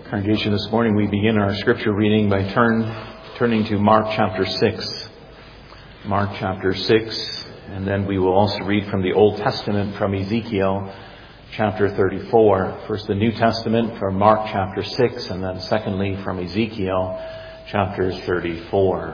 Congregation, this morning we begin our scripture reading by turning to Mark chapter 6. Mark chapter 6, and then we will also read from the Old Testament from Ezekiel chapter 34. First the New Testament from Mark chapter 6, and then secondly from Ezekiel chapter 34.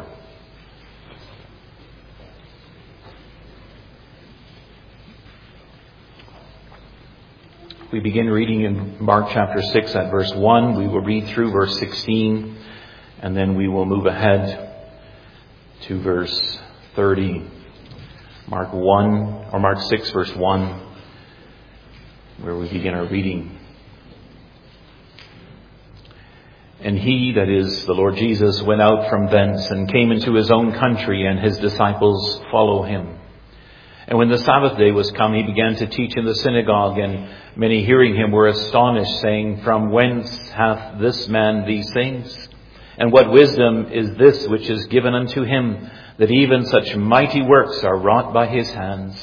We begin reading in Mark chapter 6 at verse 1. We will read through verse 16, and then we will move ahead to verse 30. Mark 6 verse 1, where we begin our reading. And he, that is the Lord Jesus, went out from thence and came into his own country, and his disciples follow him. And when the Sabbath day was come, he began to teach in the synagogue, and many hearing him were astonished, saying, From whence hath this man these things? And what wisdom is this which is given unto him, that even such mighty works are wrought by his hands?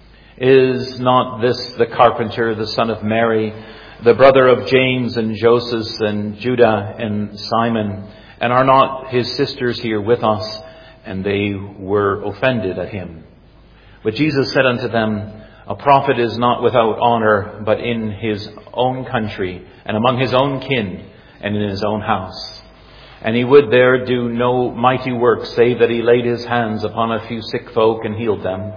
Is not this the carpenter, the son of Mary, the brother of James and Joseph and Judah and Simon? And are not his sisters here with us? And they were offended at him. But Jesus said unto them, A prophet is not without honor, but in his own country, and among his own kin, and in his own house. And he would there do no mighty work, save that he laid his hands upon a few sick folk and healed them.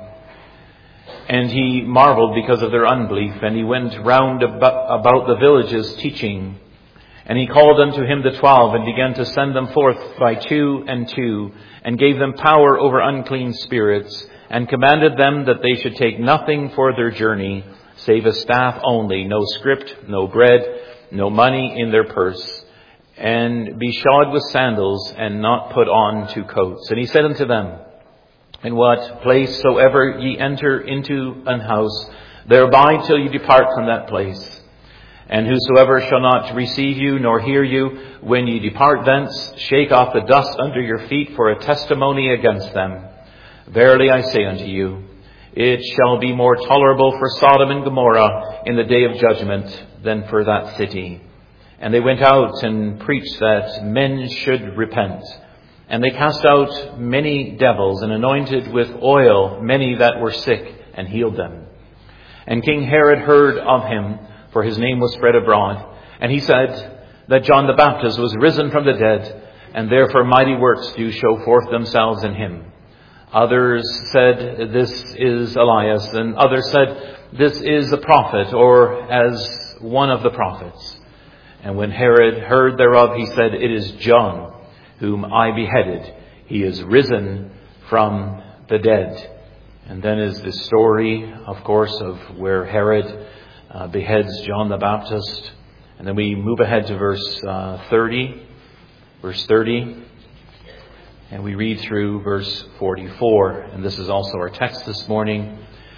And he marveled because of their unbelief, and he went round about the villages teaching. And he called unto him the 12, and began to send them forth by 2 and 2, and gave them power over unclean spirits, and commanded them that they should take nothing for their journey, save a staff only, no scrip, no bread, no money in their purse, and be shod with sandals, and not put on 2 coats. And he said unto them, In what place soever ye enter into an house, there abide till ye depart from that place. And whosoever shall not receive you, nor hear you, when ye depart thence, shake off the dust under your feet for a testimony against them. Verily I say unto you, it shall be more tolerable for Sodom and Gomorrah in the day of judgment than for that city. And they went out and preached that men should repent. And they cast out many devils, and anointed with oil many that were sick, and healed them. And King Herod heard of him, for his name was spread abroad. And he said that John the Baptist was risen from the dead, and therefore mighty works do show forth themselves in him. Others said, This is Elias, and others said, This is the prophet, or as one of the prophets. And when Herod heard thereof, he said, It is John, whom I beheaded. He is risen from the dead. And then is the story, of course, of where Herod beheads John the Baptist. And then we move ahead to verse 30. Verse 30. And we read through verse 44. And this is also our text this morning.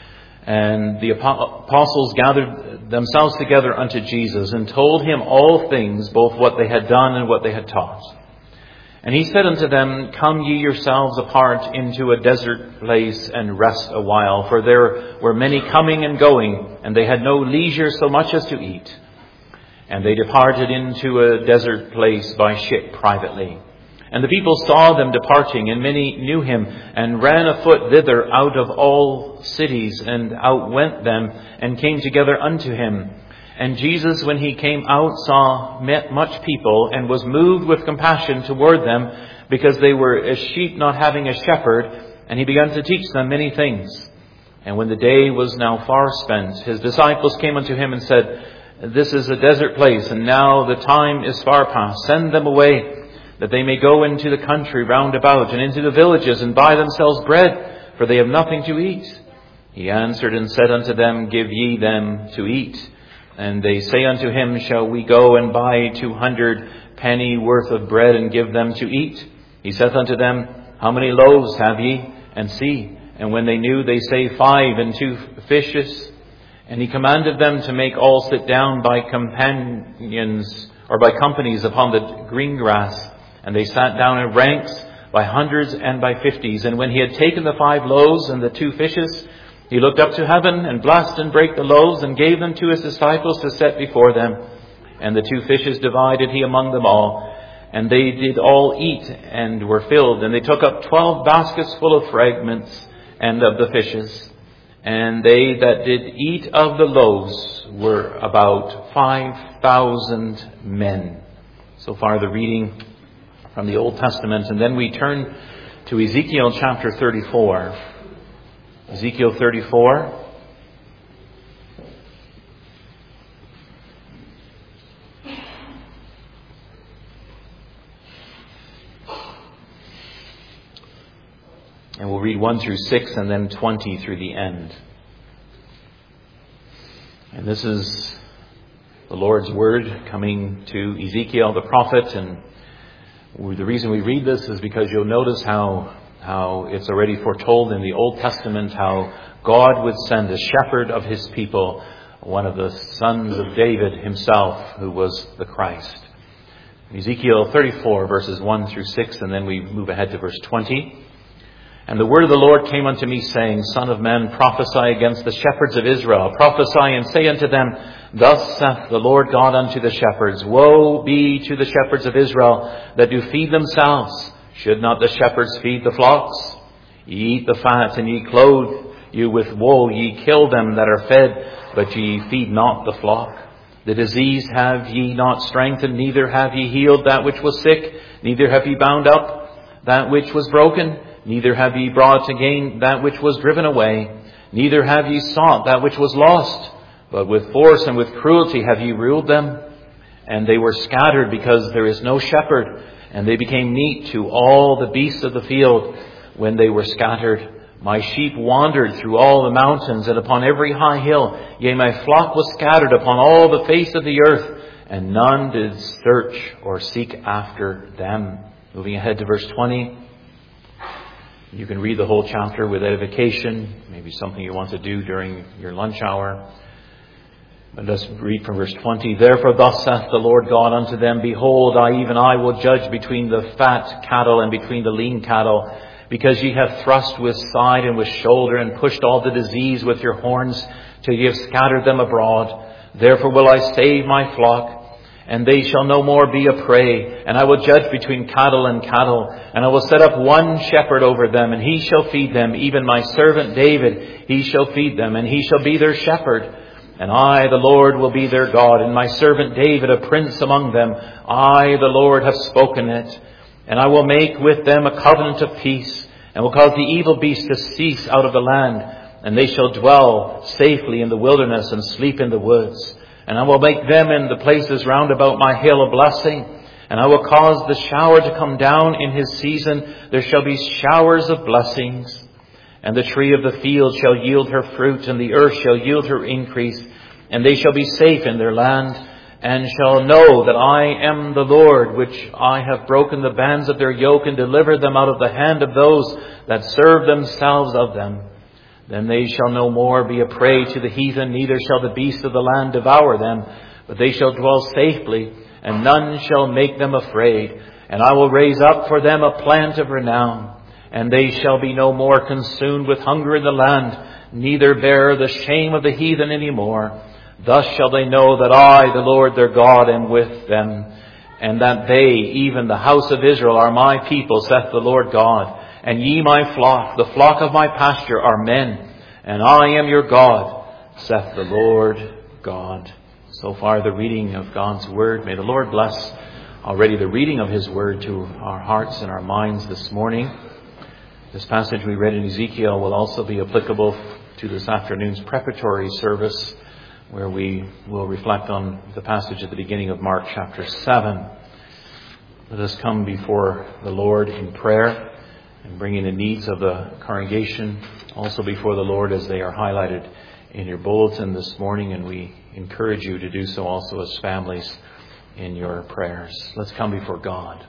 And the apostles gathered themselves together unto Jesus, and told him all things, both what they had done and what they had taught. And he said unto them, Come ye yourselves apart into a desert place, and rest a while. For there were many coming and going, and they had no leisure so much as to eat. And they departed into a desert place by ship privately. And the people saw them departing, and many knew him, and ran afoot thither out of all cities, and outwent them, and came together unto him. And Jesus, when he came out, saw much people, and was moved with compassion toward them, because they were as sheep not having a shepherd, and he began to teach them many things. And when the day was now far spent, his disciples came unto him and said, This is a desert place, and now the time is far past. Send them away, that they may go into the country round about, and into the villages, and buy themselves bread, for they have nothing to eat. He answered and said unto them, Give ye them to eat. And they say unto him, Shall we go and buy 200 penny worth of bread, and give them to eat? He saith unto them, How many loaves have ye? And see. And when they knew, they say, 5 and 2 fishes. And he commanded them to make all sit down by companions, or by companies upon the green grass. And they sat down in ranks by hundreds and by 50s. And when he had taken the 5 loaves and the 2 fishes, he looked up to heaven, and blessed and brake the loaves, and gave them to his disciples to set before them. And the 2 fishes divided he among them all. And they did all eat and were filled. And they took up 12 baskets full of fragments and of the fishes. And they that did eat of the loaves were about 5,000 men. So far the reading from the Old Testament. And then we turn to Ezekiel chapter 34. Ezekiel 34. And we'll read 1 through 6 and then 20 through the end. And this is the Lord's word coming to Ezekiel the prophet. And the reason we read this is because you'll notice how it's already foretold in the Old Testament how God would send a shepherd of his people, one of the sons of David himself, who was the Christ. Ezekiel 34 verses 1 through 6, and then we move ahead to verse 20. And the word of the Lord came unto me, saying, Son of man, prophesy against the shepherds of Israel. Prophesy and say unto them, Thus saith the Lord God unto the shepherds, Woe be to the shepherds of Israel that do feed themselves. Should not the shepherds feed the flocks? Ye eat the fat, and ye clothe you with wool. Ye kill them that are fed, but ye feed not the flock. The disease have ye not strengthened, neither have ye healed that which was sick, neither have ye bound up that which was broken, neither have ye brought again that which was driven away, neither have ye sought that which was lost, but with force and with cruelty have ye ruled them. And they were scattered because there is no shepherd, and they became meat to all the beasts of the field when they were scattered. My sheep wandered through all the mountains and upon every high hill. Yea, my flock was scattered upon all the face of the earth, and none did search or seek after them. Moving ahead to verse 20. You can read the whole chapter with edification, maybe something you want to do during your lunch hour. But let's read from verse 20. Therefore thus saith the Lord God unto them, Behold, I will judge between the fat cattle and between the lean cattle, because ye have thrust with side and with shoulder, and pushed all the disease with your horns, till ye have scattered them abroad. Therefore will I save my flock, and they shall no more be a prey. And I will judge between cattle and cattle, and I will set up one shepherd over them, and he shall feed them, even my servant David, he shall feed them, and he shall be their shepherd. And I, the Lord, will be their God, and my servant David a prince among them. I, the Lord, have spoken it. And I will make with them a covenant of peace, and will cause the evil beast to cease out of the land, and they shall dwell safely in the wilderness and sleep in the woods. And I will make them in the places round about my hill a blessing, and I will cause the shower to come down in his season. There shall be showers of blessings. And the tree of the field shall yield her fruit, and the earth shall yield her increase, and they shall be safe in their land, and shall know that I am the Lord, which I have broken the bands of their yoke, and delivered them out of the hand of those that serve themselves of them. Then they shall no more be a prey to the heathen, neither shall the beasts of the land devour them, but they shall dwell safely, and none shall make them afraid. And I will raise up for them a plant of renown, and they shall be no more consumed with hunger in the land, neither bear the shame of the heathen any more. Thus shall they know that I, the Lord their God, am with them, and that they, even the house of Israel, are my people, saith the Lord God. And ye my flock, the flock of my pasture, are men, and I am your God, saith the Lord God. So far the reading of God's word. May the Lord bless already the reading of his word to our hearts and our minds this morning. This passage we read in Ezekiel will also be applicable to this afternoon's preparatory service, where we will reflect on the passage at the beginning of Mark chapter 7. Let us come before the Lord in prayer and bring in the needs of the congregation also before the Lord as they are highlighted in your bulletin this morning, and we encourage you to do so also as families in your prayers. Let's come before God.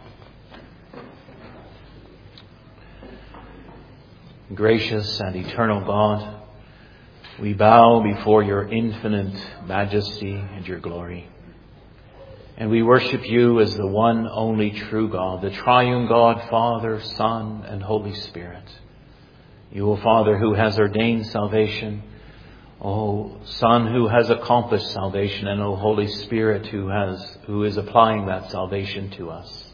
Gracious and eternal God, we bow before your infinite majesty and your glory. And we worship you as the one only true God, the triune God, Father, Son, and Holy Spirit. You, O Father, who has ordained salvation, O Son who has accomplished salvation, and O Holy Spirit who is applying that salvation to us.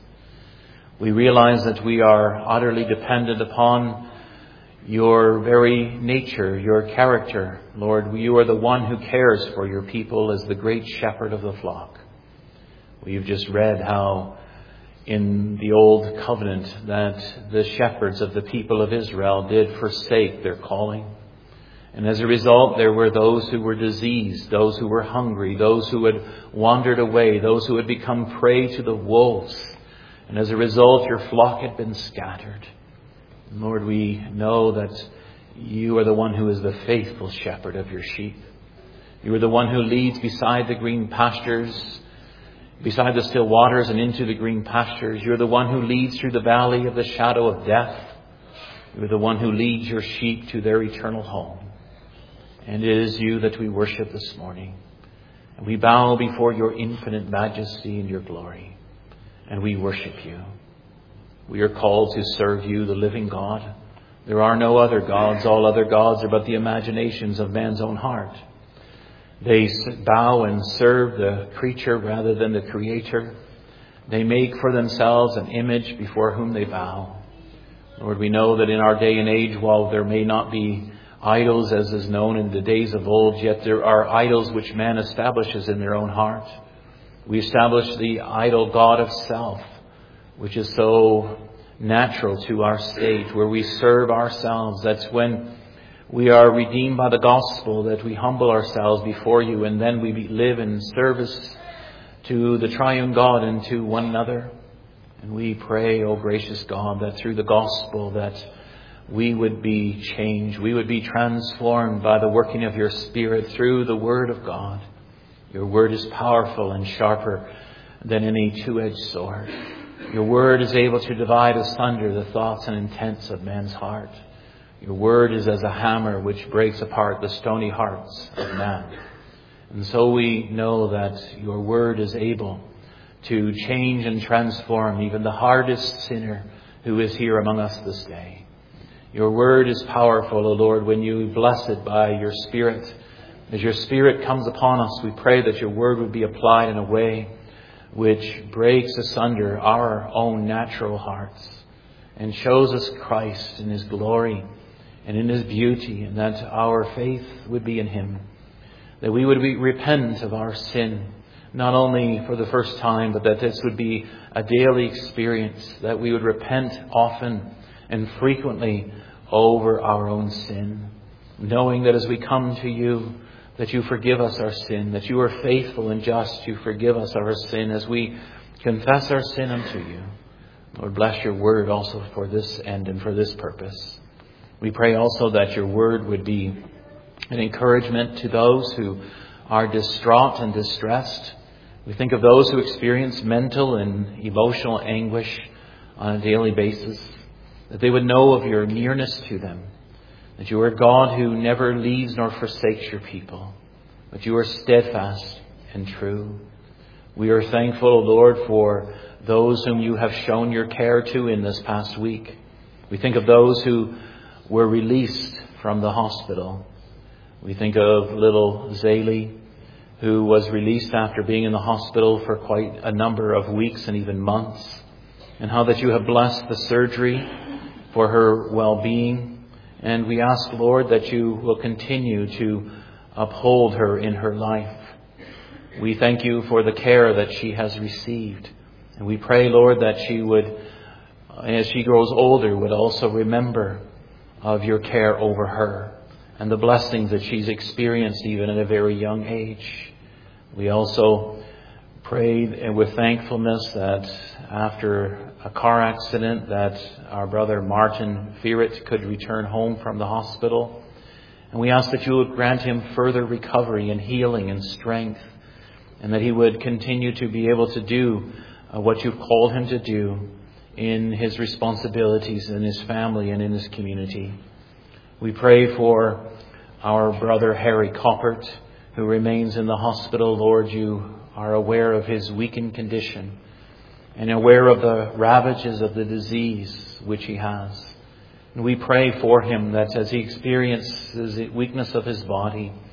We realize that we are utterly dependent upon your very nature, your character. Lord, you are the one who cares for your people as the great shepherd of the flock. We've just read how in the Old Covenant that the shepherds of the people of Israel did forsake their calling. And as a result, there were those who were diseased, those who were hungry, those who had wandered away, those who had become prey to the wolves. And as a result, your flock had been scattered. Lord, we know that you are the one who is the faithful shepherd of your sheep. You are the one who leads beside the green pastures, beside the still waters and into the green pastures. You're the one who leads through the valley of the shadow of death. You're the one who leads your sheep to their eternal home. And it is you that we worship this morning. And we bow before your infinite majesty and your glory. And we worship you. We are called to serve you, the living God. There are no other gods. All other gods are but the imaginations of man's own heart. They bow and serve the creature rather than the Creator. They make for themselves an image before whom they bow. Lord, we know that in our day and age, while there may not be idols as is known in the days of old, yet there are idols which man establishes in their own heart. We establish the idol God of self, which is so natural to our state, where we serve ourselves. That's when we are redeemed by the gospel, that we humble ourselves before you, and then we live in service to the triune God and to one another. And we pray, O gracious God, that through the gospel that we would be changed, we would be transformed by the working of your Spirit through the Word of God. Your Word is powerful and sharper than any two-edged sword. Your Word is able to divide asunder the thoughts and intents of man's heart. Your Word is as a hammer which breaks apart the stony hearts of man. And so we know that your Word is able to change and transform even the hardest sinner who is here among us this day. Your Word is powerful, O Lord, when you bless it by your Spirit. As your Spirit comes upon us, we pray that your Word would be applied in a way which breaks asunder our own natural hearts and shows us Christ in his glory and in his beauty, and that our faith would be in him, that we would repent of our sin, not only for the first time, but that this would be a daily experience, that we would repent often and frequently over our own sin, knowing that as we come to you, that you forgive us our sin, that you are faithful and just to forgive us our sin as we confess our sin unto you. Lord, bless your word also for this end and for this purpose. We pray also that your word would be an encouragement to those who are distraught and distressed. We think of those who experience mental and emotional anguish on a daily basis, that they would know of your nearness to them, that you are God who never leaves nor forsakes your people, but you are steadfast and true. We are thankful, O Lord, for those whom you have shown your care to in this past week. We think of those who were released from the hospital. We think of little Zaylee, who was released after being in the hospital for quite a number of weeks and even months, and how that you have blessed the surgery for her well-being. And we ask, Lord, that you will continue to uphold her in her life. We thank you for the care that she has received. And we pray, Lord, that she would, as she grows older, would also remember of your care over her and the blessings that she's experienced even at a very young age. We also pray with thankfulness that after a car accident that our brother Martin Fearet could return home from the hospital. And we ask that you would grant him further recovery and healing and strength, and that he would continue to be able to do what you've called him to do in his responsibilities in his family and in his community. We pray for our brother Harry Coppert, who remains in the hospital. Lord, you are aware of his weakened condition and aware of the ravages of the disease which he has. And we pray for him that as he experiences the weakness of his body,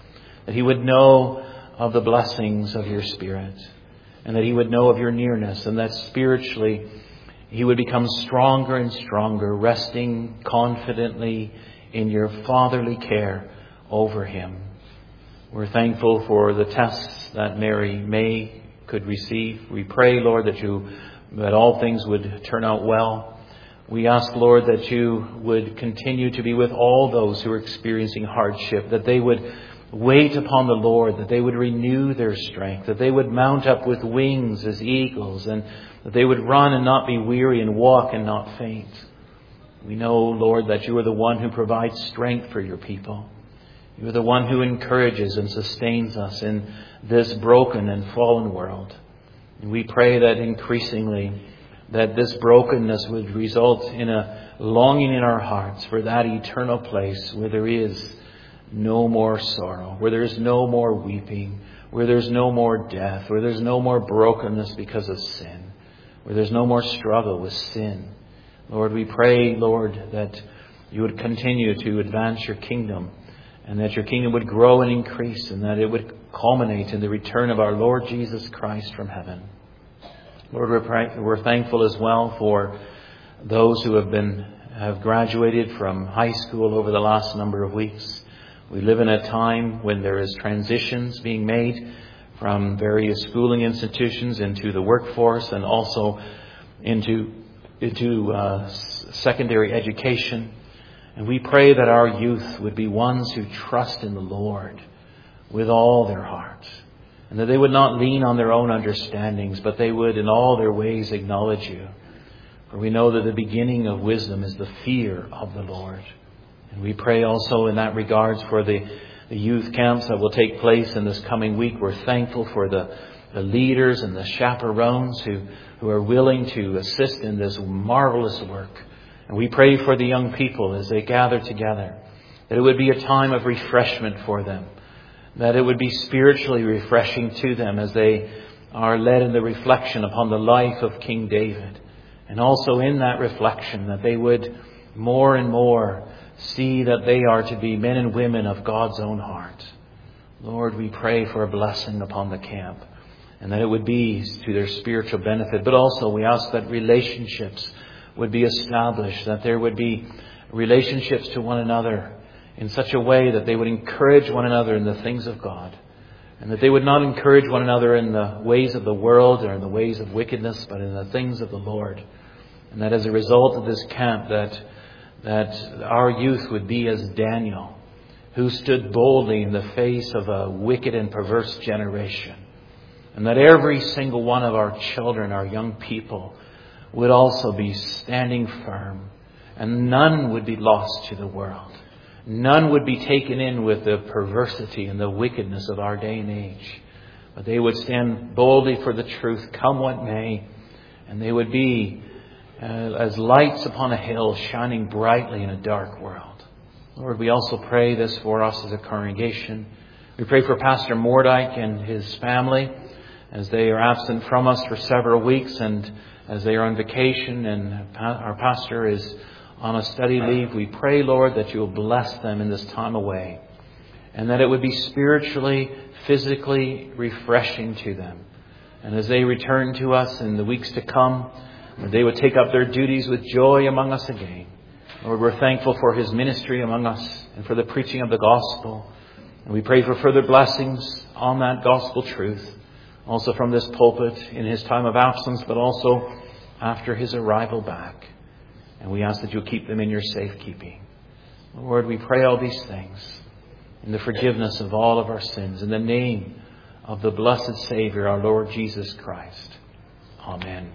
that he would know of the blessings of your Spirit, and that he would know of your nearness, and that spiritually he would become stronger and stronger, resting confidently in your fatherly care over him. We're thankful for the tests that Mary May could receive. We pray, Lord, that all things would turn out well. We ask, Lord, that you would continue to be with all those who are experiencing hardship, that they would wait upon the Lord, that they would renew their strength, that they would mount up with wings as eagles, and that they would run and not be weary and walk and not faint. We know, Lord, that you are the one who provides strength for your people. You are the one who encourages and sustains us in this broken and fallen world. And we pray that increasingly that this brokenness would result in a longing in our hearts for that eternal place where there is no more sorrow, where there is no more weeping, where there's no more death, where there's no more brokenness because of sin, where there's no more struggle with sin. Lord, we pray, Lord, that you would continue to advance your kingdom, and that your kingdom would grow and increase, and that it would culminate in the return of our Lord Jesus Christ from heaven. Lord, we're thankful as well for those who have graduated from high school over the last number of weeks. We live in a time when there is transitions being made from various schooling institutions into the workforce and also into secondary education. And we pray that our youth would be ones who trust in the Lord with all their heart, and that they would not lean on their own understandings, but they would in all their ways acknowledge you. For we know that the beginning of wisdom is the fear of the Lord. And we pray also in that regards for the youth camps that will take place in this coming week. We're thankful for the leaders and the chaperones who are willing to assist in this marvelous work. And we pray for the young people as they gather together, that it would be a time of refreshment for them, that it would be spiritually refreshing to them as they are led in the reflection upon the life of King David. And also in that reflection that they would more and more see that they are to be men and women of God's own heart. Lord, we pray for a blessing upon the camp, and that it would be to their spiritual benefit. But also we ask that relationships would be established, that there would be relationships to one another in such a way that they would encourage one another in the things of God, and that they would not encourage one another in the ways of the world or in the ways of wickedness, but in the things of the Lord. And that as a result of this camp, that our youth would be as Daniel, who stood boldly in the face of a wicked and perverse generation. And that every single one of our children, our young people, would also be standing firm. And none would be lost to the world. None would be taken in with the perversity and the wickedness of our day and age. But they would stand boldly for the truth, come what may. And they would be as lights upon a hill, shining brightly in a dark world. Lord, we also pray this for us as a congregation. We pray for Pastor Mordyke and his family as they are absent from us for several weeks, and as they are on vacation and our pastor is on a study leave. We pray, Lord, that you will bless them in this time away, and that it would be spiritually, physically refreshing to them. And as they return to us in the weeks to come, that they would take up their duties with joy among us again. Lord, we're thankful for his ministry among us and for the preaching of the gospel. And we pray for further blessings on that gospel truth, also from this pulpit in his time of absence, but also after his arrival back. And we ask that you'll keep them in your safekeeping. Lord, we pray all these things in the forgiveness of all of our sins, in the name of the blessed Savior, our Lord Jesus Christ. Amen.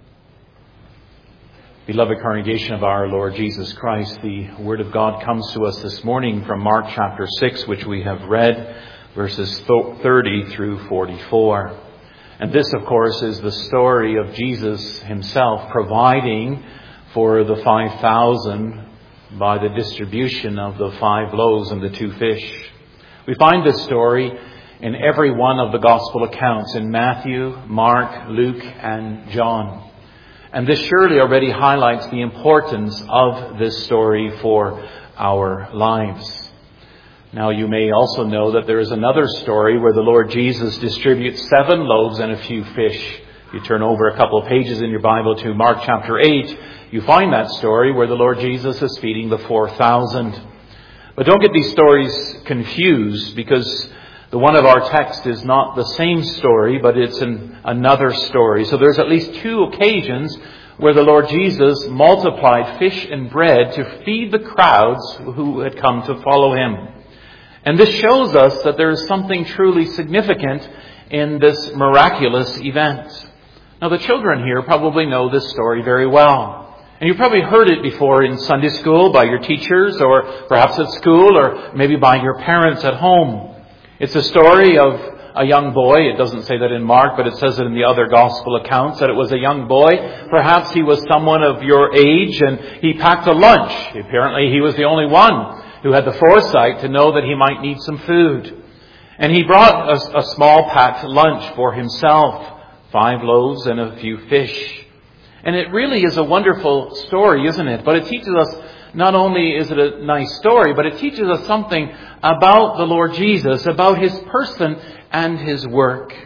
Beloved congregation of our Lord Jesus Christ, the Word of God comes to us this morning from Mark chapter 6, which we have read, verses 30 through 44. And this, of course, is the story of Jesus himself providing for the 5,000 by the distribution of the 5 loaves and the 2 fish. We find this story in every one of the gospel accounts in Matthew, Mark, Luke, and John. And this surely already highlights the importance of this story for our lives. Now you may also know that there is another story where the Lord Jesus distributes 7 loaves and a few fish. If you turn over a couple of pages in your Bible to Mark chapter 8, you find that story where the Lord Jesus is feeding the 4,000. But don't get these stories confused, because the one of our text is not the same story, but it's another story. So there's at least 2 occasions where the Lord Jesus multiplied fish and bread to feed the crowds who had come to follow him. And this shows us that there is something truly significant in this miraculous event. Now, the children here probably know this story very well. And you've probably heard it before in Sunday school by your teachers, or perhaps at school, or maybe by your parents at home. It's a story of a young boy. It doesn't say that in Mark, but it says it in the other gospel accounts, that it was a young boy. Perhaps he was someone of your age, and he packed a lunch. Apparently he was the only one who had the foresight to know that he might need some food. And he brought a small packed lunch for himself, 5 loaves and a few fish. And it really is a wonderful story, isn't it? But it teaches us, not only is it a nice story, but it teaches us something about the Lord Jesus, about his person and his work.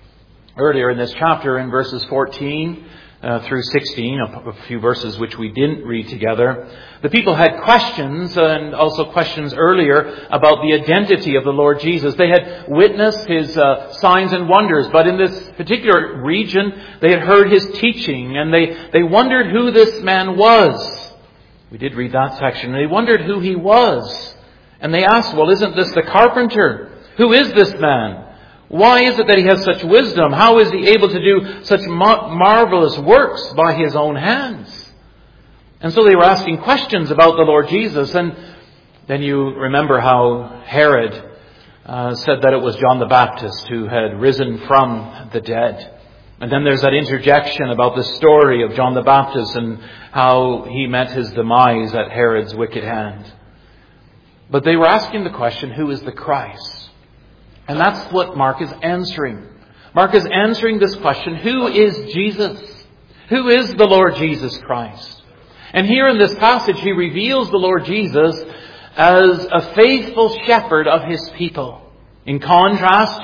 Earlier in this chapter, in verses 14 through 16, a few verses which we didn't read together, the people had questions, and also questions earlier about the identity of the Lord Jesus. They had witnessed his signs and wonders, but in this particular region, they had heard his teaching, and they wondered who this man was. We did read that section. They wondered who he was. And they asked, well, isn't this the carpenter? Who is this man? Why is it that he has such wisdom? How is he able to do such marvelous works by his own hands? And so they were asking questions about the Lord Jesus. And then you remember how Herod said that it was John the Baptist who had risen from the dead. And then there's that interjection about the story of John the Baptist and how he met his demise at Herod's wicked hand. But they were asking the question, who is the Christ? And that's what Mark is answering. Mark is answering this question, who is Jesus? Who is the Lord Jesus Christ? And here in this passage, he reveals the Lord Jesus as a faithful shepherd of his people. In contrast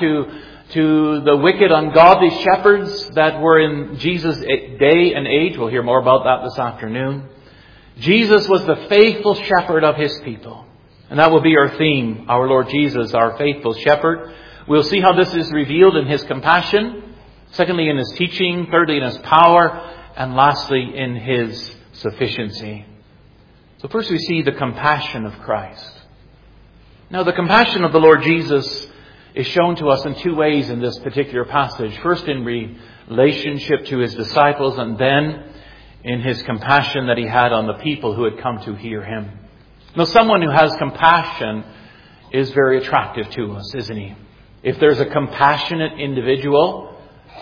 to the wicked, ungodly shepherds that were in Jesus' day and age. We'll hear more about that this afternoon. Jesus was the faithful shepherd of his people. And that will be our theme, our Lord Jesus, our faithful shepherd. We'll see how this is revealed in his compassion. Secondly, in his teaching. Thirdly, in his power. And lastly, in his sufficiency. So first we see the compassion of Christ. Now, the compassion of the Lord Jesus is shown to us in 2 ways in this particular passage. First, in relationship to his disciples, and then in his compassion that he had on the people who had come to hear him. Now, someone who has compassion is very attractive to us, isn't he? If there's a compassionate individual,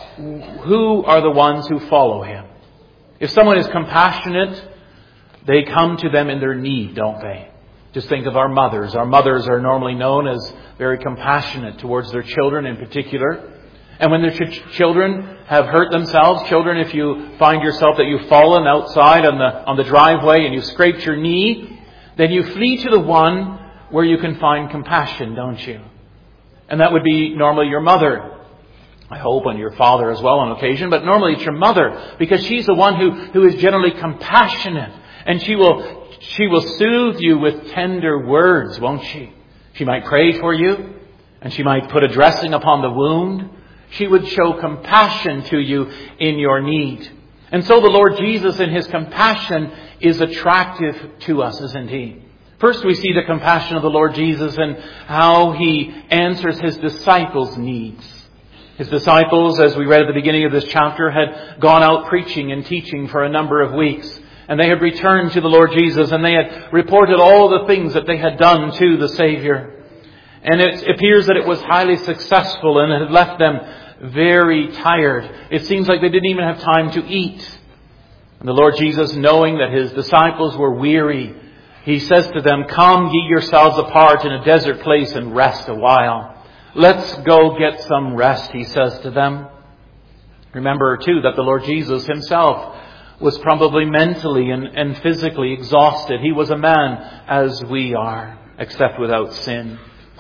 who are the ones who follow him? If someone is compassionate, they come to them in their need, don't they? Just think of our mothers. Our mothers are normally known as very compassionate towards their children in particular. And when their children have hurt themselves, children, if you find yourself that you've fallen outside on the driveway and you've scraped your knee, then you flee to the one where you can find compassion, don't you? And that would be normally your mother. I hope, and your father as well on occasion, but normally it's your mother, because she's the one who is generally compassionate. And she will soothe you with tender words, won't she? She might pray for you, and she might put a dressing upon the wound. She would show compassion to you in your need. And so the Lord Jesus in his compassion is attractive to us, isn't he? First, we see the compassion of the Lord Jesus and how he answers his disciples' needs. His disciples, as we read at the beginning of this chapter, had gone out preaching and teaching for a number of weeks. And they had returned to the Lord Jesus, and they had reported all the things that they had done to the Savior. And it appears that it was highly successful, and it had left them very tired. It seems like they didn't even have time to eat. And the Lord Jesus, knowing that his disciples were weary, he says to them, "Come ye yourselves apart in a desert place and rest a while." Let's go get some rest, he says to them. Remember too that the Lord Jesus himself was probably mentally and physically exhausted. He was a man as we are, except without sin.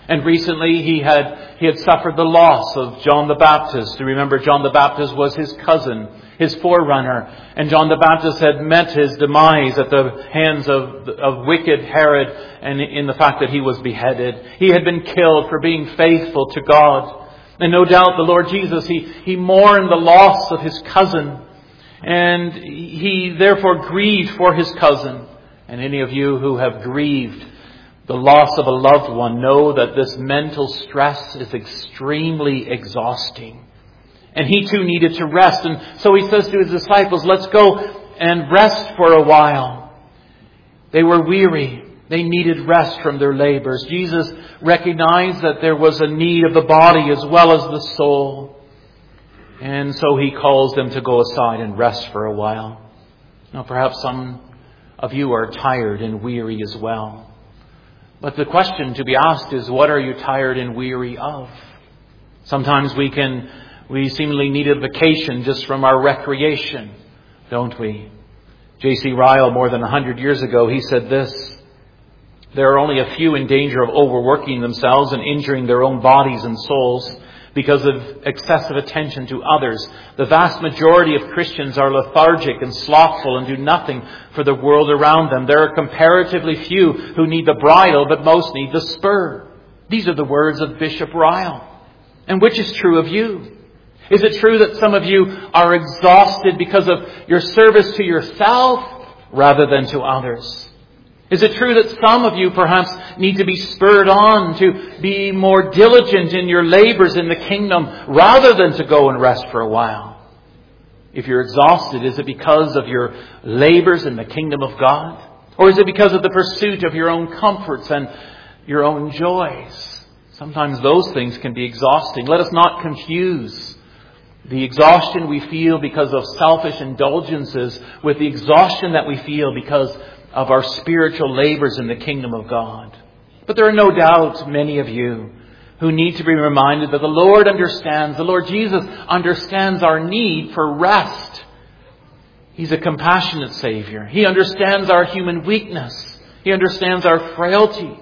And recently he had suffered the loss of John the Baptist. You remember, John the Baptist was his cousin, his forerunner. And John the Baptist had met his demise at the hands of wicked Herod, and in the fact that he was beheaded. He had been killed for being faithful to God. And no doubt the Lord Jesus, he mourned the loss of his cousin. And he therefore grieved for his cousin. And any of you who have grieved the loss of a loved one know that this mental stress is extremely exhausting. And he too needed to rest. And so he says to his disciples, let's go and rest for a while. They were weary. They needed rest from their labors. Jesus recognized that there was a need of the body as well as the soul. And so he calls them to go aside and rest for a while. Now perhaps some of you are tired and weary as well. But the question to be asked is, what are you tired and weary of? Sometimes we seemingly need a vacation just from our recreation, don't we? J.C. Ryle, more than 100 years ago, he said this: there are only a few in danger of overworking themselves and injuring their own bodies and souls because of excessive attention to others. The vast majority of Christians are lethargic and slothful and do nothing for the world around them. There are comparatively few who need the bridle, but most need the spur. These are the words of Bishop Ryle. And which is true of you? Is it true that some of you are exhausted because of your service to yourself rather than to others? Is it true that some of you perhaps need to be spurred on to be more diligent in your labors in the kingdom rather than to go and rest for a while? If you're exhausted, is it because of your labors in the kingdom of God? Or is it because of the pursuit of your own comforts and your own joys? Sometimes those things can be exhausting. Let us not confuse the exhaustion we feel because of selfish indulgences with the exhaustion that we feel because of our spiritual labors in the kingdom of God. But there are no doubt many of you who need to be reminded that the Lord Jesus understands our need for rest. He's a compassionate Savior. He understands our human weakness. He understands our frailty,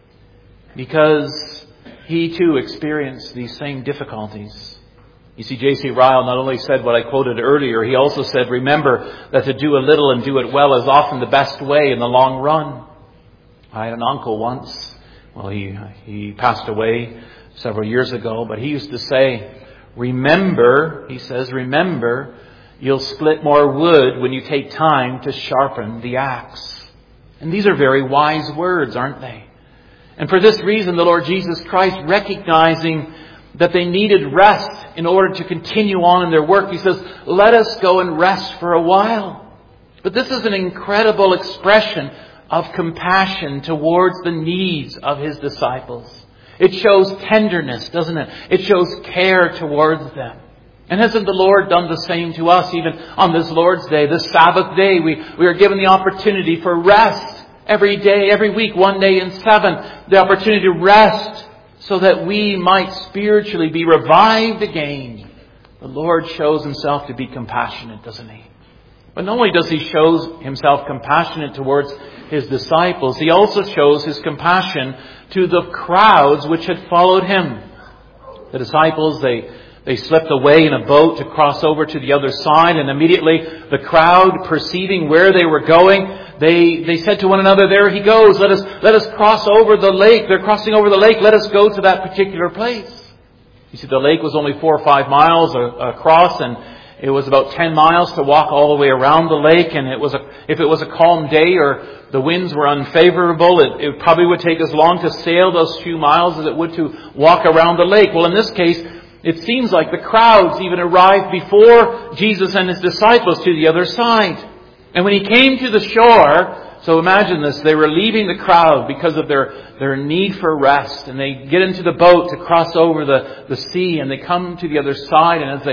because he too experienced these same difficulties. You see, J.C. Ryle not only said what I quoted earlier, he also said, remember that to do a little and do it well is often the best way in the long run. I had an uncle once. Well, he passed away several years ago, but he used to say, remember, he says, remember, you'll split more wood when you take time to sharpen the axe. And these are very wise words, aren't they? And for this reason, the Lord Jesus Christ, recognizing that they needed rest in order to continue on in their work, he says, let us go and rest for a while. But this is an incredible expression of compassion towards the needs of his disciples. It shows tenderness, doesn't it? It shows care towards them. And hasn't the Lord done the same to us even on this Lord's Day, this Sabbath day? We are given the opportunity for rest every day, every week, 1 day in 7. The opportunity to rest so that we might spiritually be revived again. The Lord shows himself to be compassionate, doesn't he? But not only does he show himself compassionate towards his disciples, he also shows his compassion to the crowds which had followed him. The disciples, they slipped away in a boat to cross over to the other side, and immediately the crowd, perceiving where they were going, they said to one another, there he goes, let us cross over the lake. They're crossing over the lake, let us go to that particular place. You see, the lake was only 4 or 5 miles across, and it was about 10 miles to walk all the way around the lake. And if it was a calm day or the winds were unfavorable, it probably would take as long to sail those few miles as it would to walk around the lake. Well, in this case, it seems like the crowds even arrived before Jesus and his disciples to the other side. And when he came to the shore, so imagine this, they were leaving the crowd because of their need for rest. And they get into the boat to cross over the sea, and they come to the other side. And as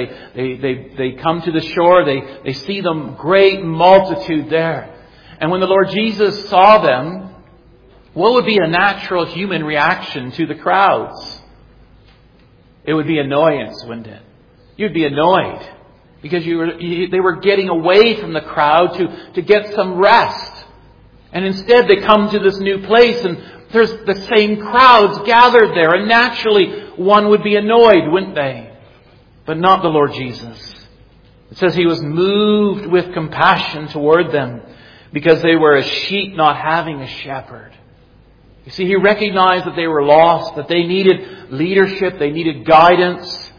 they come to the shore, they see the great multitude there. And when the Lord Jesus saw them, what would be a natural human reaction to the crowds? It would be annoyance, wouldn't it? You'd be annoyed because they were getting away from the crowd to get some rest. And instead they come to this new place, and There's the same crowds gathered there, and naturally one would be annoyed, wouldn't they? But not the Lord Jesus. It says He was moved with compassion toward them because they were as sheep not having a shepherd. You see, He recognized that they were lost, that they needed leadership, they needed guidance,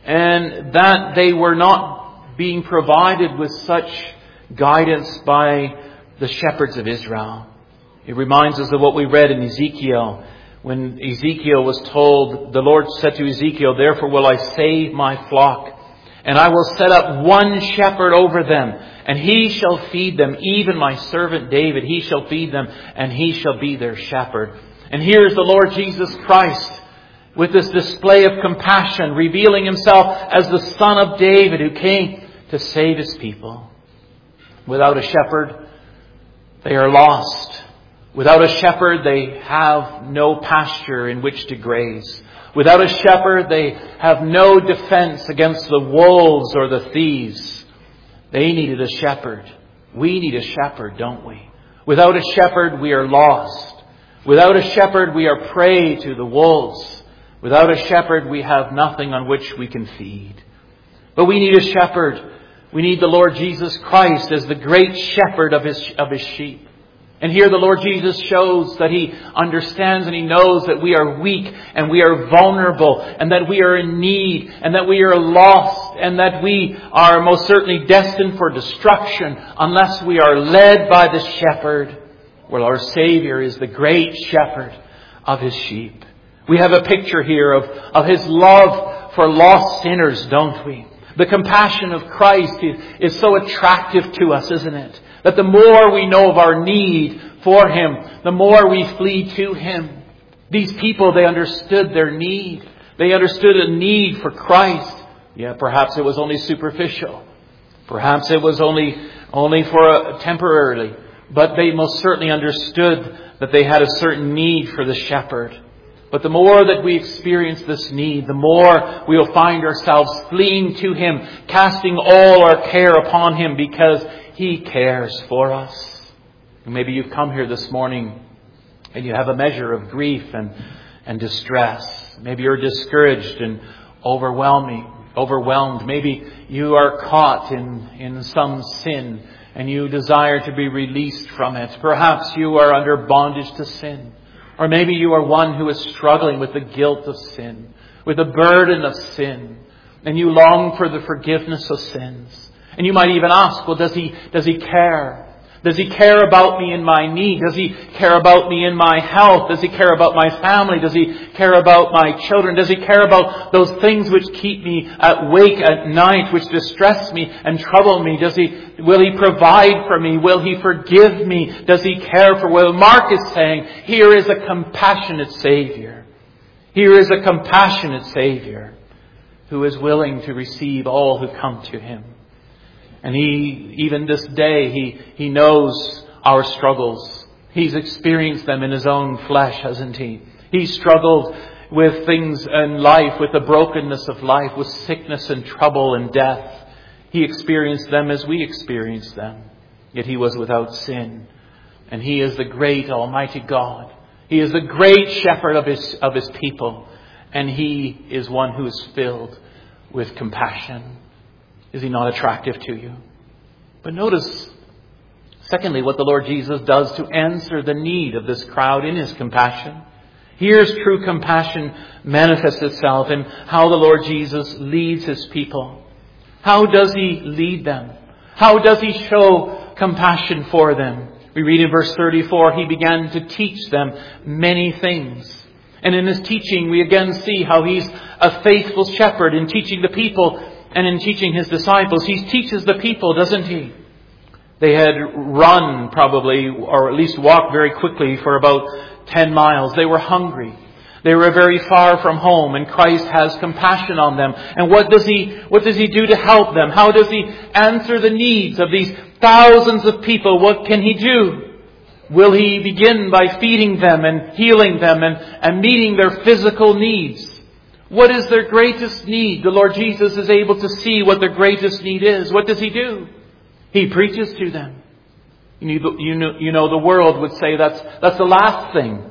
and that they were not being provided with such guidance by the shepherds of Israel. It reminds us of what we read in Ezekiel. When Ezekiel was told, the Lord said to Ezekiel, "Therefore will I save my flock, and I will set up one shepherd over them, and he shall feed them, even my servant David, he shall feed them, and he shall be their shepherd." And here is the Lord Jesus Christ with this display of compassion, revealing Himself as the Son of David who came to save His people. Without a shepherd, they are lost. Without a shepherd, they have no pasture in which to graze. Without a shepherd, they have no defense against the wolves or the thieves. They needed a shepherd. We need a shepherd, don't we? Without a shepherd, we are lost. Without a shepherd, we are prey to the wolves. Without a shepherd, we have nothing on which we can feed. But we need a shepherd. We need the Lord Jesus Christ as the great shepherd of His sheep. And here the Lord Jesus shows that He understands and He knows that we are weak and we are vulnerable and that we are in need and that we are lost and that we are most certainly destined for destruction unless we are led by the shepherd. Well, our Savior is the great shepherd of His sheep. We have a picture here of His love for lost sinners, don't we? The compassion of Christ is so attractive to us, isn't it? That the more we know of our need for Him, the more we flee to Him. These people, they understood their need. They understood a need for Christ. Yeah, perhaps it was only superficial. Perhaps it was only for temporarily. But they most certainly understood that they had a certain need for the shepherd. But the more that we experience this need, the more we will find ourselves fleeing to Him, casting all our care upon Him because He cares for us. And maybe you've come here this morning and you have a measure of grief and distress. Maybe you're discouraged and overwhelmed. Maybe you are caught in some sin and you desire to be released from it. Perhaps you are under bondage to sin. Or maybe you are one who is struggling with the guilt of sin, with the burden of sin, and you long for the forgiveness of sins. And you might even ask, well, does He care? Does He care about me in my need? Does He care about me in my health? Does He care about my family? Does He care about my children? Does He care about those things which keep me awake at night, which distress me and trouble me? Will He provide for me? Will He forgive me? Does He care for? Well, Mark is saying, here is a compassionate Savior. Here is a compassionate Savior who is willing to receive all who come to Him. And He, even this day, He knows our struggles. He's experienced them in His own flesh, hasn't He? He struggled with things in life, with the brokenness of life, with sickness and trouble and death. He experienced them as we experience them. Yet He was without sin. And He is the great Almighty God. He is the great shepherd of His people. And He is one who is filled with compassion. Is He not attractive to you? But notice, secondly, what the Lord Jesus does to answer the need of this crowd in His compassion. Here's true compassion manifests itself in how the Lord Jesus leads His people. How does He lead them? How does He show compassion for them? We read in verse 34, He began to teach them many things. And in His teaching, we again see how He's a faithful shepherd in teaching the people and in teaching His disciples. He teaches the people, doesn't He? They had run probably, or at least walked very quickly for about 10 miles. They were hungry. They were very far from home, and Christ has compassion on them. And what does He do to help them? How does He answer the needs of these thousands of people? What can He do? Will He begin by feeding them and healing them and meeting their physical needs? What is their greatest need? The Lord Jesus is able to see what their greatest need is. What does He do? He preaches to them. You know, the world would say that's the last thing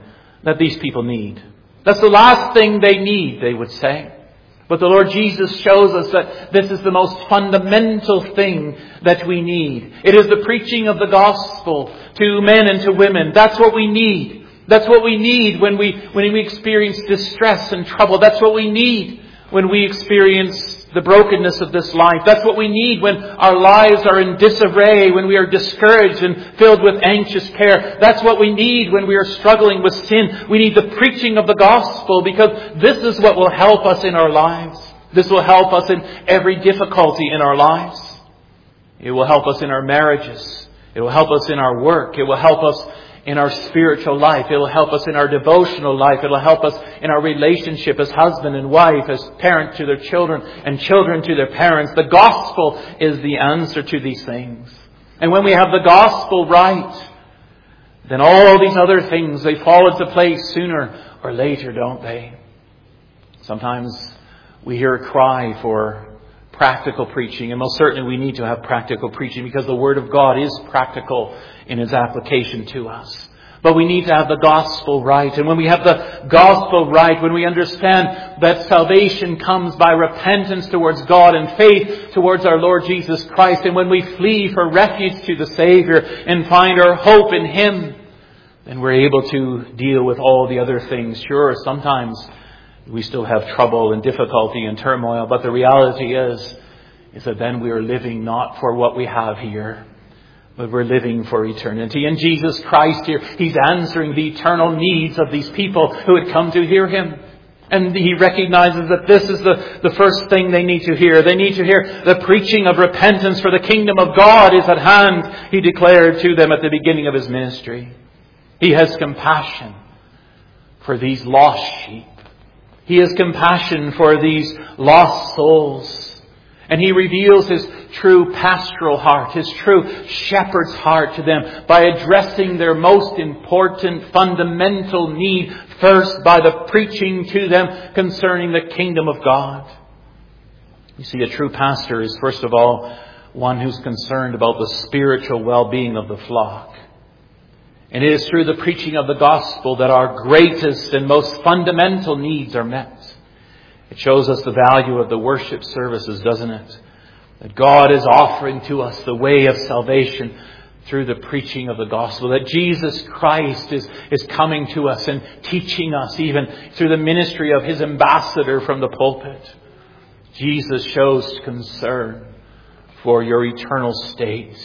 that these people need. That's the last thing they need, they would say. But the Lord Jesus shows us that this is the most fundamental thing that we need. It is the preaching of the gospel to men and to women. That's what we need. That's what we need when we experience distress and trouble. That's what we need when we experience the brokenness of this life. That's what we need when our lives are in disarray, when we are discouraged and filled with anxious care. That's what we need when we are struggling with sin. We need the preaching of the gospel, because this is what will help us in our lives. This will help us in every difficulty in our lives. It will help us in our marriages. It will help us in our work. It will help us in our spiritual life. It will help us in our devotional life. It will help us in our relationship as husband and wife, as parent to their children and children to their parents. The gospel is the answer to these things. And when we have the gospel right, then all these other things, they fall into place sooner or later, don't they? Sometimes we hear a cry for practical preaching, and most certainly we need to have practical preaching, because the Word of God is practical in its application to us. But we need to have the gospel right. And when we have the gospel right, when we understand that salvation comes by repentance towards God and faith towards our Lord Jesus Christ, and when we flee for refuge to the Savior and find our hope in Him, then we're able to deal with all the other things. Sure, sometimes we still have trouble and difficulty and turmoil, but the reality is that then we are living not for what we have here, but we're living for eternity. And Jesus Christ here, He's answering the eternal needs of these people who had come to hear Him. And He recognizes that this is the first thing they need to hear. They need to hear the preaching of repentance, for the kingdom of God is at hand, He declared to them at the beginning of His ministry. He has compassion for these lost sheep. He has compassion for these lost souls. And He reveals His true pastoral heart, His true shepherd's heart to them by addressing their most important fundamental need first by the preaching to them concerning the kingdom of God. You see, a true pastor is first of all one who's concerned about the spiritual well-being of the flock. And it is through the preaching of the gospel that our greatest and most fundamental needs are met. It shows us the value of the worship services, doesn't it? That God is offering to us the way of salvation through the preaching of the gospel. That Jesus Christ is coming to us and teaching us even through the ministry of His ambassador from the pulpit. Jesus shows concern for your eternal state.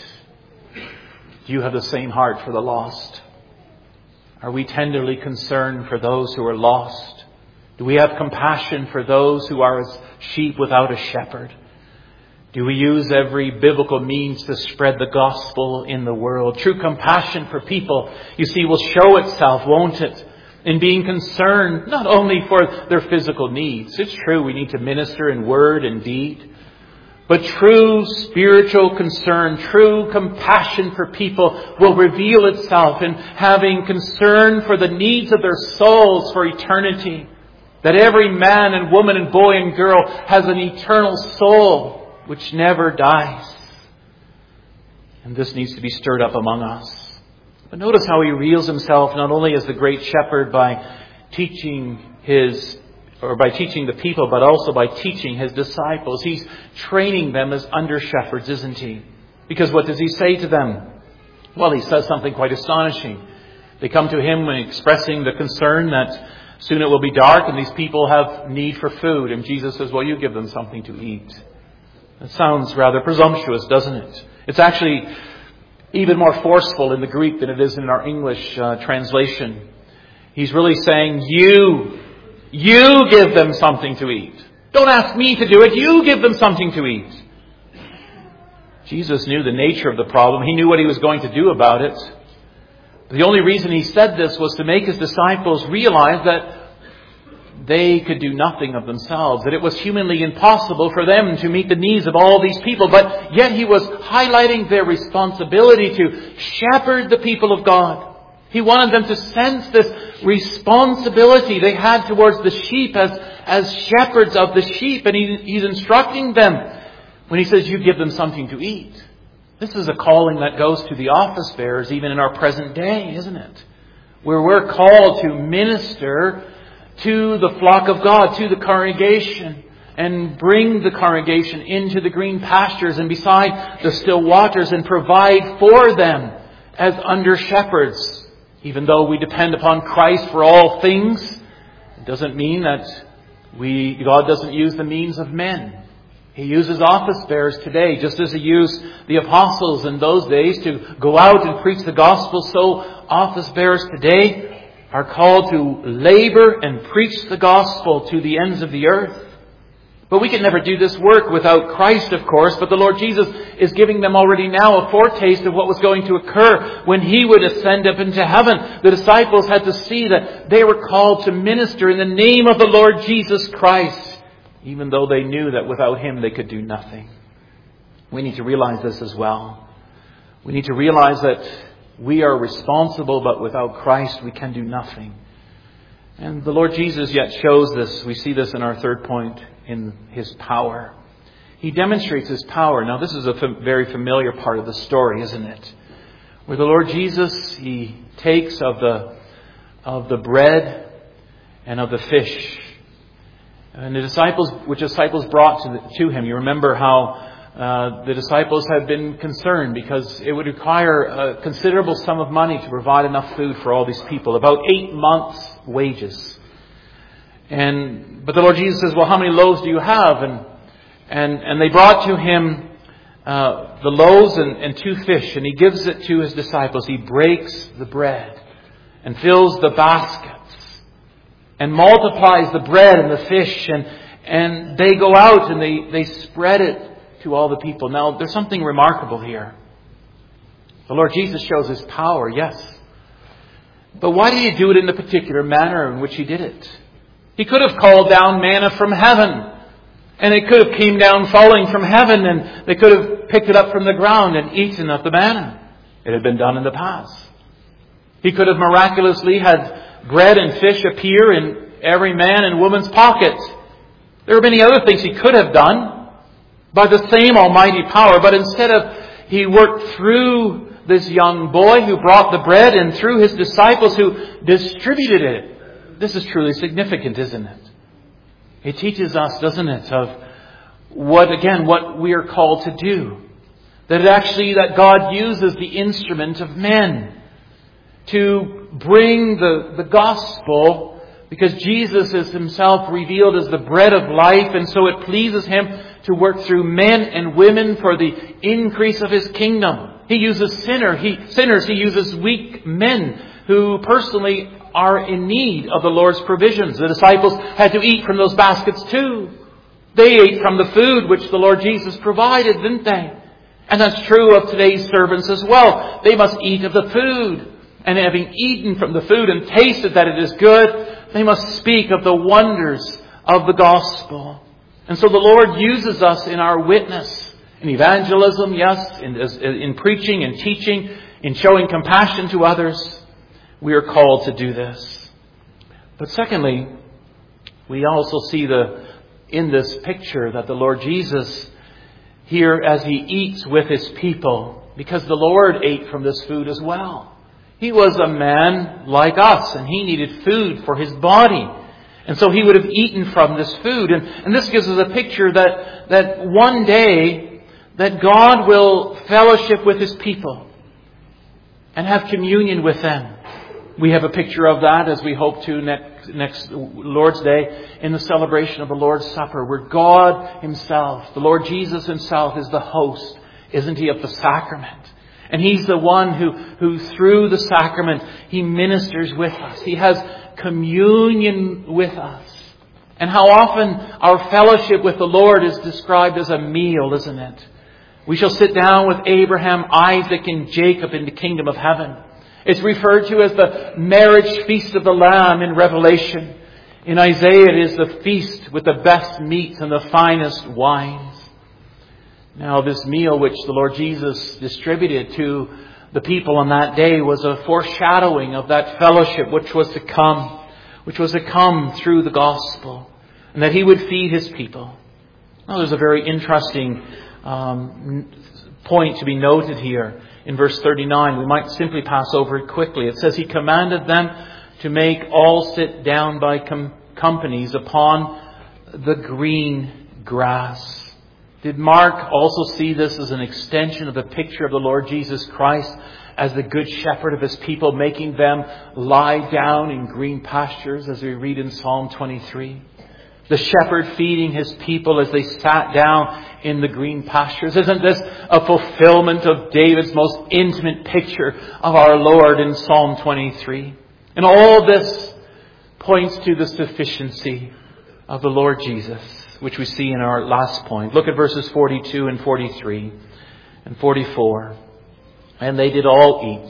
Do you have the same heart for the lost? Are we tenderly concerned for those who are lost? Do we have compassion for those who are as sheep without a shepherd? Do we use every biblical means to spread the gospel in the world? True compassion for people, you see, will show itself, won't it, in being concerned not only for their physical needs. It's true, we need to minister in word and deed. But true spiritual concern, true compassion for people will reveal itself in having concern for the needs of their souls for eternity. That every man and woman and boy and girl has an eternal soul which never dies. And this needs to be stirred up among us. But notice how He reveals Himself not only as the great shepherd by teaching the people, but also by teaching His disciples. He's training them as under shepherds, isn't He? Because what does He say to them? Well, He says something quite astonishing. They come to Him expressing the concern that soon it will be dark and these people have need for food. And Jesus says, well, you give them something to eat. That sounds rather presumptuous, doesn't it? It's actually even more forceful in the Greek than it is in our English translation. He's really saying, you give them something to eat. Don't ask me to do it. You give them something to eat. Jesus knew the nature of the problem. He knew what He was going to do about it. The only reason He said this was to make His disciples realize that they could do nothing of themselves, that it was humanly impossible for them to meet the needs of all these people. But yet He was highlighting their responsibility to shepherd the people of God. He wanted them to sense this responsibility they had towards the sheep as shepherds of the sheep. And He's instructing them when He says, you give them something to eat. This is a calling that goes to the office bearers even in our present day, isn't it? where we're called to minister to the flock of God, to the congregation, and bring the congregation into the green pastures and beside the still waters and provide for them as under shepherds. Even though we depend upon Christ for all things, it doesn't mean that God doesn't use the means of men. He uses office bearers today, just as He used the apostles in those days to go out and preach the gospel. So office bearers today are called to labor and preach the gospel to the ends of the earth. But we can never do this work without Christ, of course. But the Lord Jesus is giving them already now a foretaste of what was going to occur when He would ascend up into heaven. The disciples had to see that they were called to minister in the name of the Lord Jesus Christ, even though they knew that without Him they could do nothing. We need to realize this as well. We need to realize that we are responsible, but without Christ we can do nothing. And the Lord Jesus yet shows this. We see this in our third point, in His power. He demonstrates His power. Now this is a very familiar part of the story, isn't it? Where the Lord Jesus, He takes of the bread and of the fish. And the disciples brought to Him. You remember how the disciples had been concerned because it would require a considerable sum of money to provide enough food for all these people. About 8 months' wages. But the Lord Jesus says, well, how many loaves do you have? And they brought to Him the loaves and 2 fish. And He gives it to His disciples. He breaks the bread and fills the baskets and multiplies the bread and the fish. And they go out and they spread it to all the people. Now, there's something remarkable here. The Lord Jesus shows His power, yes. But why did He do it in the particular manner in which He did it? He could have called down manna from heaven. And it could have came down falling from heaven. And they could have picked it up from the ground and eaten of the manna. It had been done in the past. He could have miraculously had bread and fish appear in every man and woman's pocket. There are many other things He could have done by the same almighty power. But instead He worked through this young boy who brought the bread and through His disciples who distributed it. This is truly significant, isn't it? It teaches us, doesn't it, of what we are called to do. That God uses the instrument of men to bring the gospel, because Jesus is Himself revealed as the bread of life, and so it pleases Him to work through men and women for the increase of His kingdom. He uses sinners. He uses weak men who personally are in need of the Lord's provisions. The disciples had to eat from those baskets too. They ate from the food which the Lord Jesus provided, didn't they? And that's true of today's servants as well. They must eat of the food. And having eaten from the food and tasted that it is good, they must speak of the wonders of the gospel. And so the Lord uses us in our witness, in evangelism, yes, in preaching and teaching, in showing compassion to others. We are called to do this. But secondly, we also see in this picture that the Lord Jesus here, as He eats with His people, because the Lord ate from this food as well. He was a man like us, and He needed food for His body. And so He would have eaten from this food. And this gives us a picture that one day that God will fellowship with His people and have communion with them. We have a picture of that as we hope to next Lord's Day in the celebration of the Lord's Supper, where God Himself, the Lord Jesus Himself, is the host, isn't He, of the sacrament. And He's the one who through the sacrament, He ministers with us. He has communion with us. And how often our fellowship with the Lord is described as a meal, isn't it? We shall sit down with Abraham, Isaac, and Jacob in the kingdom of heaven. It's referred to as the marriage feast of the Lamb in Revelation. In Isaiah, it is the feast with the best meats and the finest wines. Now, this meal which the Lord Jesus distributed to the people on that day was a foreshadowing of that fellowship which was to come through the gospel, and that He would feed His people. Now, there's a very interesting point to be noted here. in verse 39. We might simply pass over it quickly. It says, He commanded them to make all sit down by companies upon the green grass. Did Mark also see this as an extension of the picture of the Lord Jesus Christ as the good shepherd of His people, making them lie down in green pastures, as we read in Psalm 23? The shepherd feeding His people as they sat down in the green pastures. Isn't this a fulfillment of David's most intimate picture of our Lord in Psalm 23? And all this points to the sufficiency of the Lord Jesus, which we see in our last point. Look at verses 42 and 43 and 44. And they did all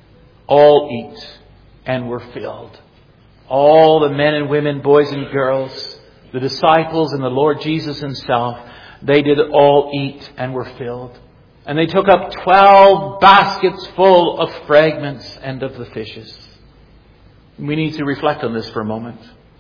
eat, and were filled. All the men and women, boys and girls, the disciples and the Lord Jesus Himself, they did all eat and were filled. And they took up 12 baskets full of fragments and of the fishes. We need to reflect on this for a moment.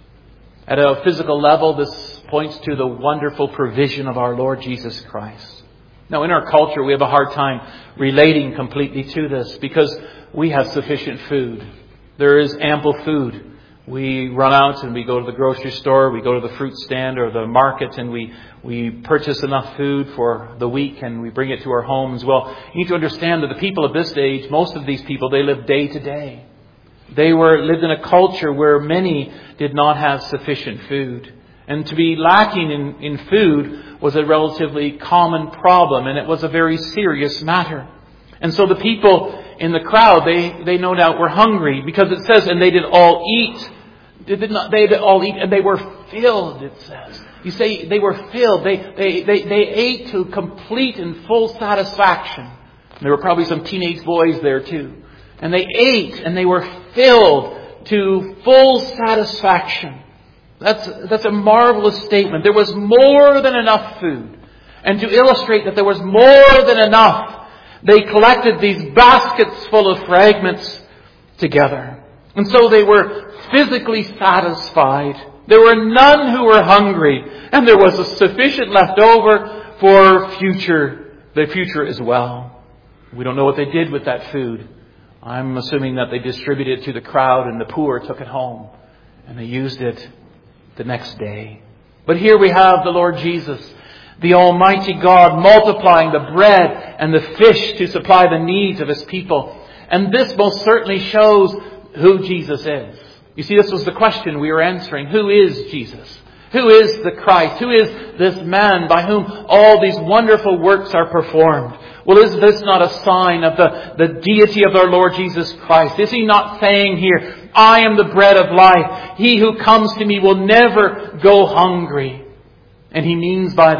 At a physical level, this points to the wonderful provision of our Lord Jesus Christ. Now, in our culture, we have a hard time relating completely to this because we have sufficient food. There is ample food. We run out and we go to the grocery store, we go to the fruit stand or the market, and we purchase enough food for the week and we bring it to our homes. Well, you need to understand that the people of this age, most of these people, they live day to day. They lived in a culture where many did not have sufficient food. And to be lacking in food was a relatively common problem, and it was a very serious matter. And so the people in the crowd, they no doubt were hungry, because it says, and they did all eat. They did all eat, and they were filled, it says. You say they were filled. They ate to complete and full satisfaction. There were probably some teenage boys there too. And they ate, and they were filled to full satisfaction. That's a marvelous statement. There was more than enough food. And to illustrate that there was more than enough, they collected these baskets full of fragments together. And so they were physically satisfied. There were none who were hungry. And there was a sufficient left over for the future as well. We don't know what they did with that food. I'm assuming that they distributed it to the crowd and the poor took it home. And they used it the next day. But here we have the Lord Jesus, the Almighty God, multiplying the bread and the fish to supply the needs of His people. And this most certainly shows who Jesus is. You see, this was the question we were answering. Who is Jesus? Who is the Christ? Who is this man by whom all these wonderful works are performed? Well, is this not a sign of the deity of our Lord Jesus Christ? Is He not saying here, I am the bread of life. He who comes to me will never go hungry. And He means by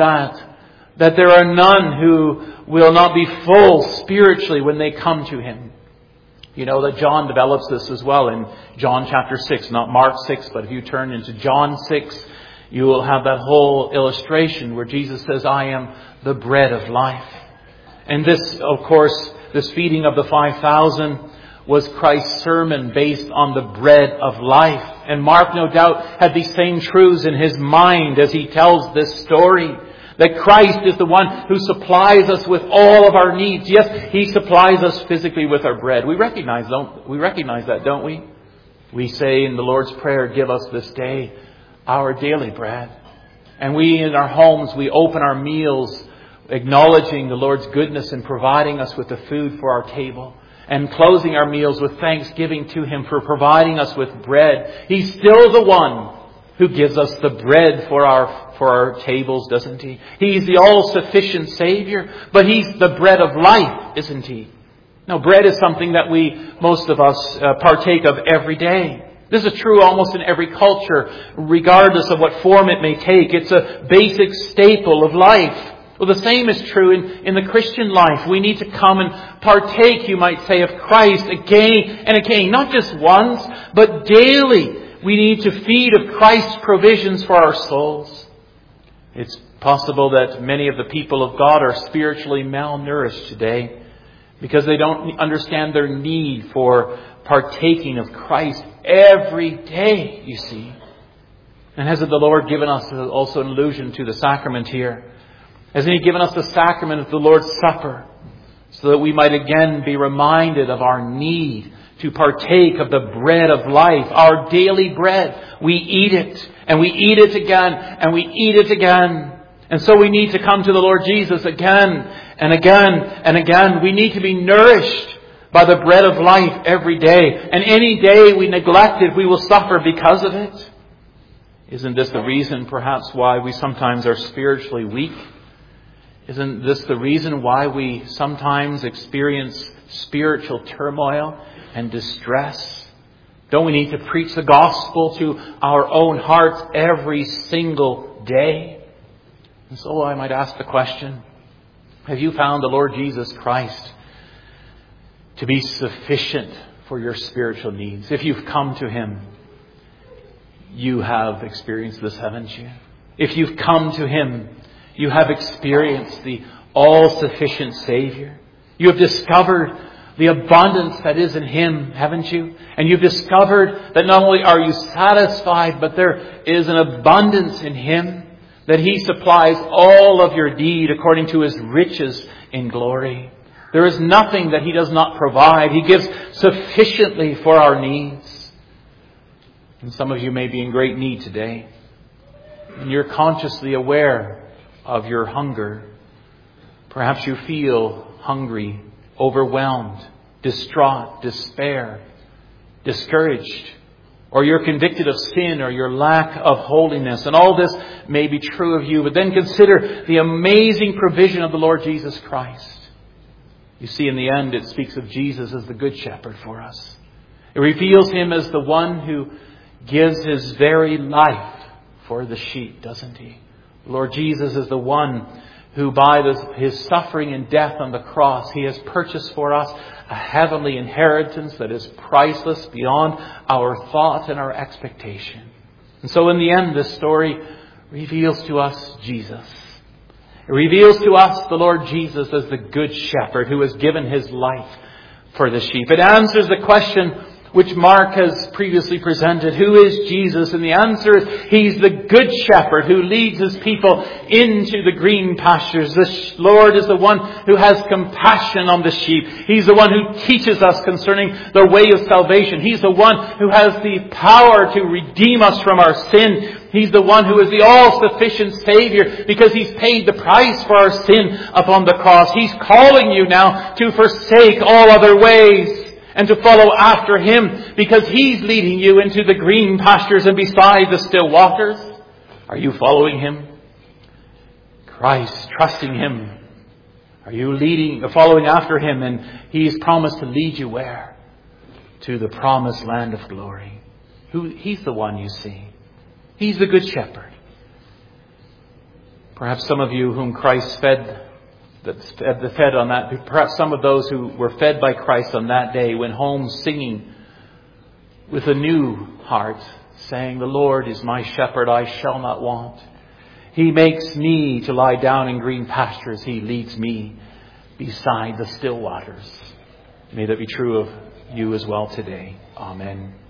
that there are none who will not be full spiritually when they come to Him. You know that John develops this as well in John chapter 6, not Mark 6, but if you turn into John 6, you will have that whole illustration where Jesus says, I am the bread of life. And this, of course, this feeding of the 5,000 was Christ's sermon based on the bread of life. And Mark, no doubt, had these same truths in his mind as he tells this story. That Christ is the one who supplies us with all of our needs. Yes, He supplies us physically with our bread. We recognize that, don't we? We say in the Lord's Prayer, give us this day our daily bread. And we in our homes, we open our meals acknowledging the Lord's goodness in providing us with the food for our table. And closing our meals with thanksgiving to Him for providing us with bread. He's still the one who gives us the bread for our tables, doesn't He? He's the all-sufficient Savior, but He's the bread of life, isn't He? Now, bread is something that most of us partake of every day. This is true almost in every culture, regardless of what form it may take. It's a basic staple of life. Well, the same is true in the Christian life. We need to come and partake, you might say, of Christ again and again. Not just once, but daily. We need to feed of Christ's provisions for our souls. It's possible that many of the people of God are spiritually malnourished today because they don't understand their need for partaking of Christ every day, you see. And hasn't the Lord given us also an allusion to the sacrament here? Hasn't He given us the sacrament of the Lord's Supper so that we might again be reminded of our need to partake of the bread of life, our daily bread. We eat it, and we eat it again, and we eat it again. And so we need to come to the Lord Jesus again and again and again. We need to be nourished by the bread of life every day. And any day we neglect it, we will suffer because of it. Isn't this the reason perhaps why we sometimes are spiritually weak? Isn't this the reason why we sometimes experience spiritual turmoil and distress? Don't we need to preach the gospel to our own hearts every single day? And so I might ask the question, have you found the Lord Jesus Christ to be sufficient for your spiritual needs? If you've come to Him, you have experienced this, haven't you? If you've come to Him, you have experienced the all-sufficient Savior. You have discovered the abundance that is in Him, haven't you? And you've discovered that not only are you satisfied, but there is an abundance in Him, that He supplies all of your need according to His riches in glory. There is nothing that He does not provide. He gives sufficiently for our needs. And some of you may be in great need today, and you're consciously aware of your hunger. Perhaps you feel hungry, overwhelmed, distraught, despair, discouraged, or you're convicted of sin or your lack of holiness. And all this may be true of you, but then consider the amazing provision of the Lord Jesus Christ. You see, in the end, it speaks of Jesus as the Good Shepherd for us. It reveals Him as the one who gives His very life for the sheep, doesn't He? The Lord Jesus is the one who by His suffering and death on the cross, He has purchased for us a heavenly inheritance that is priceless beyond our thought and our expectation. And so in the end, this story reveals to us Jesus. It reveals to us the Lord Jesus as the Good Shepherd who has given His life for the sheep. It answers the question which Mark has previously presented. Who is Jesus? And the answer is He's the Good Shepherd who leads His people into the green pastures. The Lord is the one who has compassion on the sheep. He's the one who teaches us concerning the way of salvation. He's the one who has the power to redeem us from our sin. He's the one who is the all-sufficient Savior because He's paid the price for our sin upon the cross. He's calling you now to forsake all other ways and to follow after Him because He's leading you into the green pastures and beside the still waters. Are you following Him? Christ, trusting Him. Are you following after Him? And He's promised to lead you where? To the promised land of glory. He's the one, you see. He's the Good Shepherd. Perhaps some of you whom Christ fed on that, perhaps some of those who were fed by Christ on that day went home singing with a new heart, saying, "The Lord is my shepherd, I shall not want. He makes me to lie down in green pastures. He leads me beside the still waters." May that be true of you as well today. Amen.